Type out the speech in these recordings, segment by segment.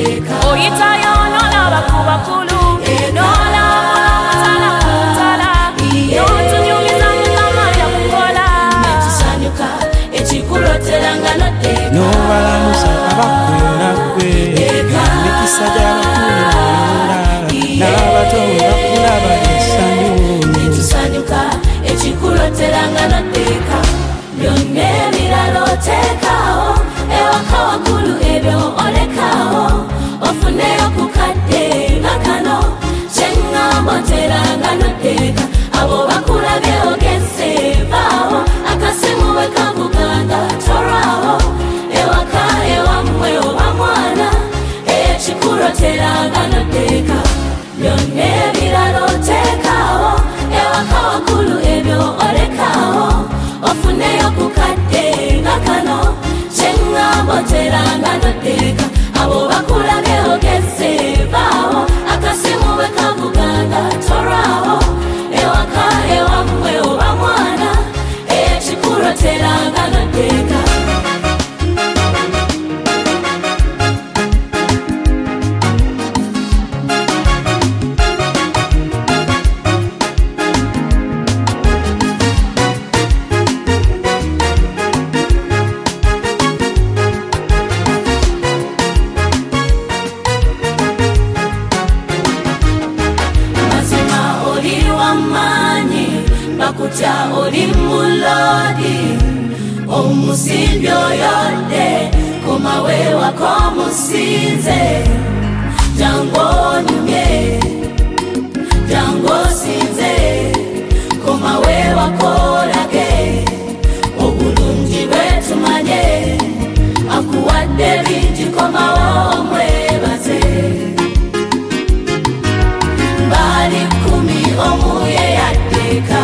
oyitayo n'olaba ku bakulu n'olaba mutala n'otunyumiza Mukama yakukola netusanyuka ekikulotera nga n'otteeka n'obalamuza abakulona gwe emikisa gy'abakulonda n'abato bakulaba essanyu netusanyuka ekikulotera nga n'otteeka byonna ebirala oteekaawo ewaka wakulu ebyo olekaawo ofuneyo ku kadde nga kano kyeŋŋamba oteranga n'otteeka abo bakulabye ogeze vaawo akasimu bwe kavuganga tolwawo ewaka ewammwe oba mwana ekikuloteranga n'otteeka byonna ebirala oteekaawo ewaka wakulu ebyo olekaawo ofuneyo ku kadde nga kano kyeŋŋamba oteranga n'otteeka abo bakulabye ogeze vaawo akasimu bwe kavuganga tolwawo ewaka ewammwe oba mwana ekikuloteranga n'otteeka bakutya oli mulodi omusimbi oyodde komawe wako musinze jangu onyumye jangu osinze komawe wakolage obulungi bwetumanye akuwadde bingi komawo omwebaze bali 10 omuye yaddeeka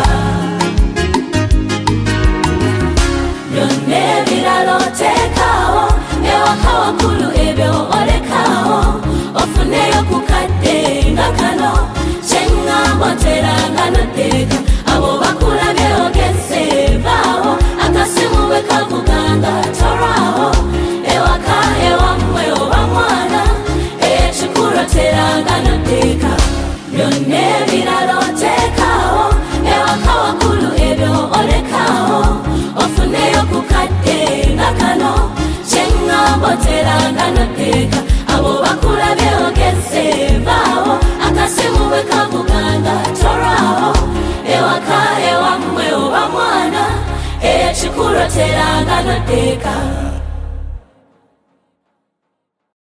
byonna ebirala oteekaawo ewaka wakulu ebyo olekaawo ofuneyo ku kadde nga kano kyeŋŋamba oteranga n'otteeka abo bakulabye ogeze vaawo akasimu bwe kavuganga tolwawo ewaka ewammwe oba mwana ekikuloteranga n'otteeka byonna ebirala oteekaawo ewaka wakulu ebyo olekaawo ofuneyo ku kadde nga kano kyeŋŋamba oteranga n'otteeka abo bakulabye ogeze vaawo akasimu bwe kavuganga tolwawo ewaka ewammwe oba mwana ekikuloteranga n'otteeka